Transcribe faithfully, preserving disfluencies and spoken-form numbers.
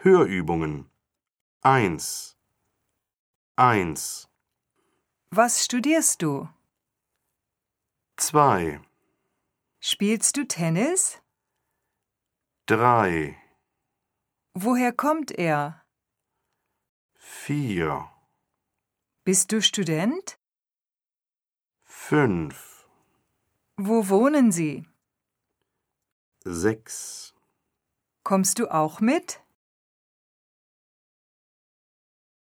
Hörübungen. Eins. Eins. Was studierst du? Zwei. Spielst du Tennis? Drei. Woher kommt er? Vier. Bist du Student? Fünf. Wo wohnen Sie? Sechs. Kommst du auch mit?